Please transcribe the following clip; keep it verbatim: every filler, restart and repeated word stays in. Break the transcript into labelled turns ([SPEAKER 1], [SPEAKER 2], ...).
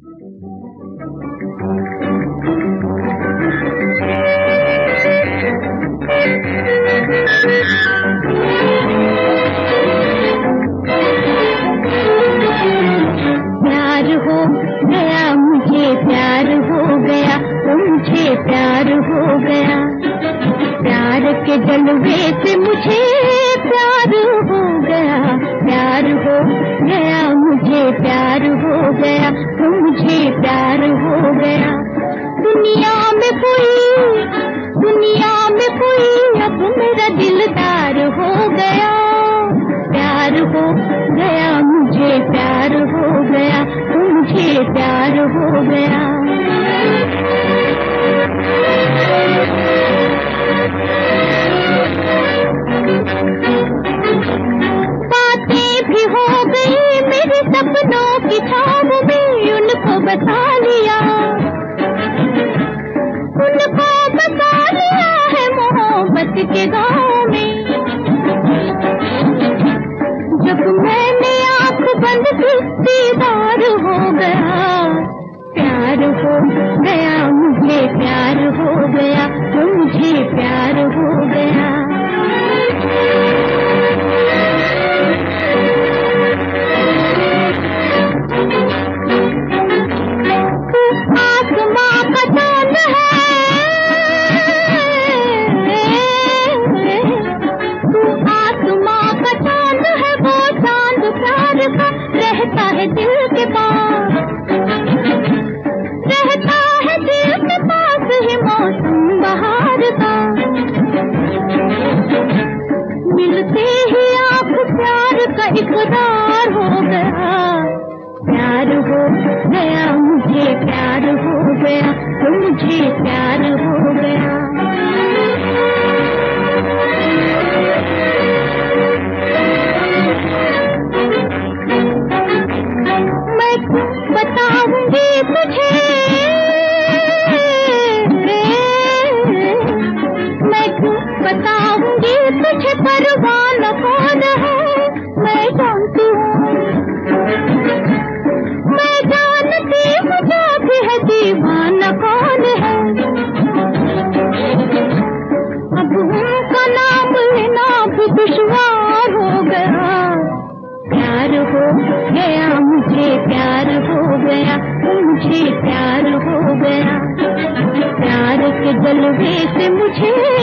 [SPEAKER 1] प्यार हो गया मुझे, प्यार हो गया मुझे, प्यार हो गया। प्यार के जलवे से मुझे प्यार हो गया, प्यार हो गया मुझे, प्यार हो गया मुझे, प्यार हो गया। दुनिया में कोई, दुनिया में कोई अब मेरा दिलदार हो गया। प्यार हो गया मुझे, प्यार हो गया मुझे, प्यार हो गया। बातें भी हो गई मेरे सपनों की छाव में, उनको बता लिया, उनको बता लिया है मोहब्बत के गाँव में। जब मैंने आँख बंद की दीदार हो गया। प्यार हो गया मुझे, प्यार हो गया मुझे, प्यार हो गया। तू आसमां का चांद है, तू आसमां का चांद है, वो चांद प्यार का रहता है दिल के पास, रहता है दिल के पास ही मौसम बहार का। मिलते ही आप प्यार का इकरार हो गया। प्यार हो गया मुझे, प्यार हो गया मुझे, प्यार हो गया। मैं बताऊंगी तुझे, मैं बताऊंगी तुझे परवाना कौन है। मैं जानती हूँ, मैं जानती हूँ जाती है दीवाना कौन है। अब उनका नाम लेना भी दुश्वार हो गया। प्यार हो गया मुझे, प्यार हो गया मुझे, प्यार हो गया। प्यार के जलवे से मुझे